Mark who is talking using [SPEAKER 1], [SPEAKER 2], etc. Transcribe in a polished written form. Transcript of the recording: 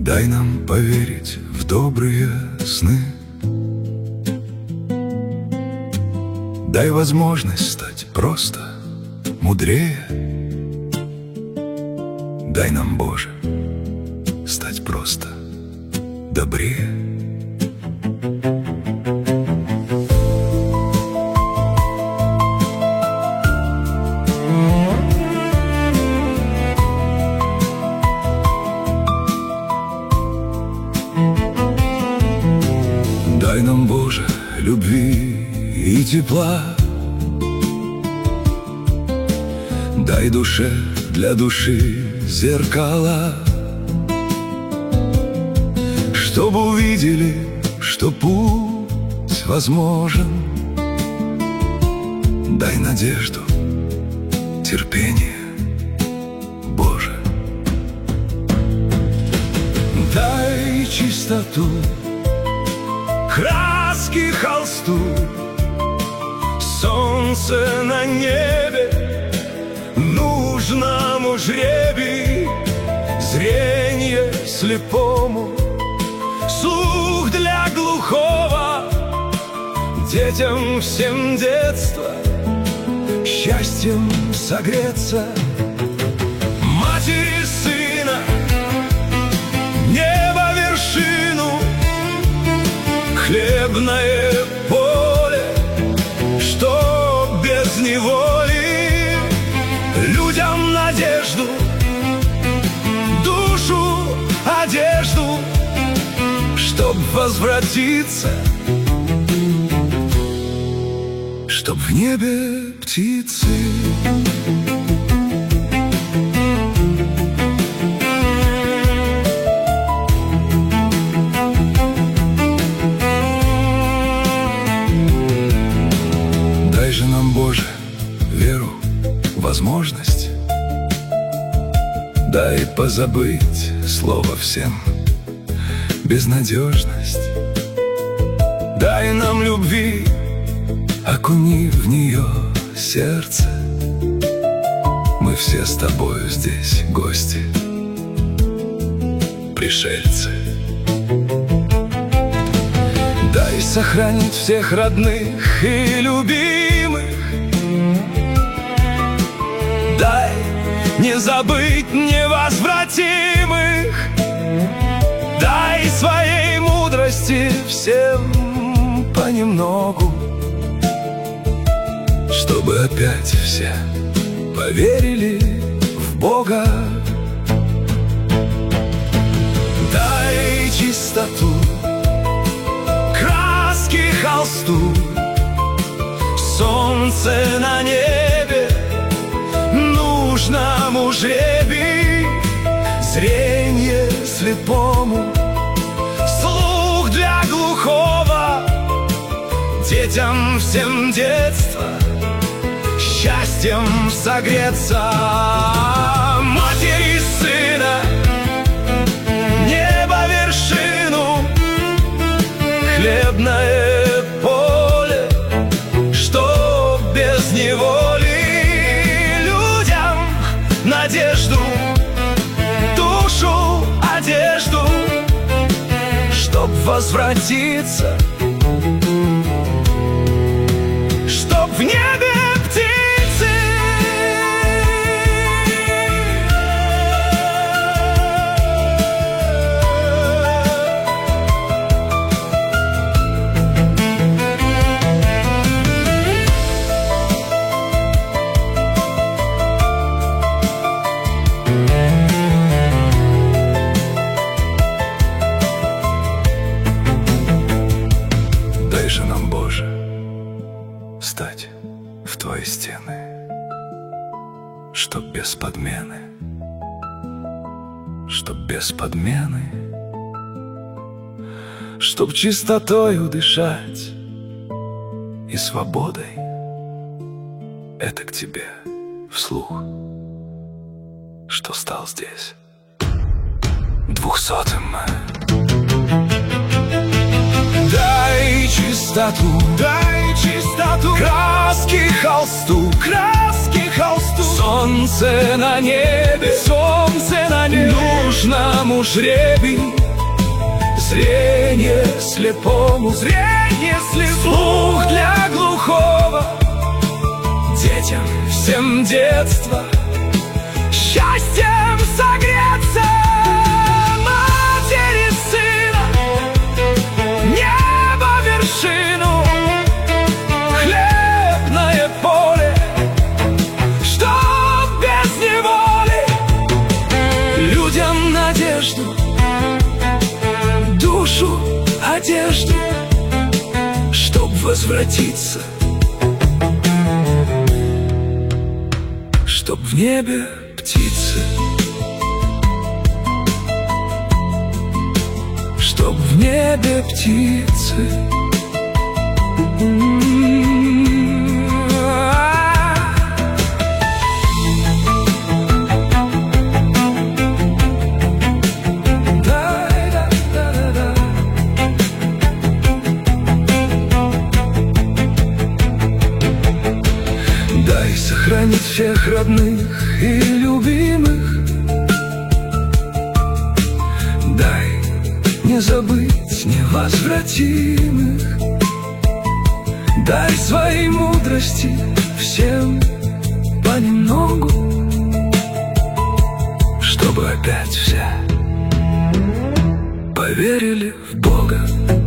[SPEAKER 1] Дай нам поверить в добрые сны. Дай возможность стать просто мудрее. Дай нам, Боже, стать просто добрее. Дай нам, Боже, любви и тепла. Дай душе для души зеркала, чтобы увидели, что путь возможен. Дай надежду, терпение, Боже. Дай чистоту, краски холсту, солнце на небе, нужному жребий, зрение слепому, слух для глухого, детям всем детство, счастьем согреться, матери сына, небо вершину, хлебное поле, что без неволи, людям надежду, душу, одежду, чтоб возвратиться, чтоб в небе птицы. Дай же нам, Боже, веру, возможность. Дай позабыть слово всем безнадежность. Дай нам любви, окуни в нее сердце. Мы все с тобою здесь гости, пришельцы. Дай сохранить всех родных и любимых. Дай не забыть невозвратимых. Дай своей мудрости всем понемногу, чтобы опять все поверили в Бога. Дай чистоту, краски холсту, солнце на небе, нужному жребий, зрение слепому, слух для глухого, детям всем детство, счастьем согреться, матери сына, небо вершину, хлебное поле, что без неволи, людям надежду, душу, одежду, чтоб возвратиться, чтоб в небе птицы. Дай же нам, Боже, стать в Твои стены, чтоб без подмены, чтоб без подмены, чтоб чистотою дышать и свободой. Это к Тебе вслух, что стал здесь 200-м. Дай чистоту, краски холсту, солнце на небе, нужному жребий, зрение слепому,
[SPEAKER 2] зрение слепому,
[SPEAKER 1] слух для глухого,
[SPEAKER 2] детям
[SPEAKER 1] всем детство,
[SPEAKER 2] счастьем согреться, матери сына, небо вершину,
[SPEAKER 1] хлебное поле,
[SPEAKER 2] чтоб без неволи,
[SPEAKER 1] людям надежду,
[SPEAKER 2] душу одежду,
[SPEAKER 1] чтоб возвратиться, чтоб в небе птицы, чтоб в небе птицы. Дай сохранить всех родных и любимых, дай не забыть невозвратимых, дай своей мудрости всем понемногу, чтобы опять все поверили в Бога.